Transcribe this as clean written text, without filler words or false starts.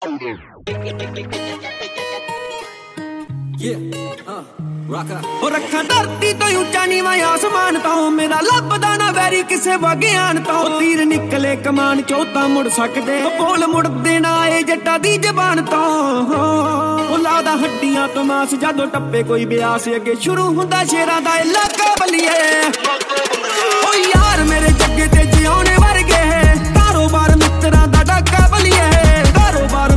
ਉਹ ਰੱਖਾਂ ਧਰਤੀ ਤੋਂ ਉੱਚਾ ਨੀਵਾਂ ਆਸਮਾਨ ਤੋਂ, ਮੇਰਾ ਲੱਭਦਾ ਨਾ ਵੈਰੀ ਕਿਸੇ ਵਗਿਆਨ ਤੋਂ। ਤੀਰ ਨਿਕਲੇ ਕਮਾਨ ਚੋਂ ਤਾਂ ਮੁੜ ਸਕਦੇ, ਬੋਲ ਮੁੜਦੇ ਨਾ ਆਏ ਜੱਟਾਂ ਦੀ ਜ਼ਬਾਨ ਤੋਂ। ਉਹ ਲਾਦਾ ਹੱਡੀਆਂ ਤੋਂ ਮਾਸ ਜਦੋਂ ਟੱਪੇ ਕੋਈ ਬਿਆਸ, ਅੱਗੇ ਸ਼ੁਰੂ ਹੁੰਦਾ ਸ਼ੇਰਾਂ ਦਾ ਇਲਾਕਾ ਬੱਲੀਏ।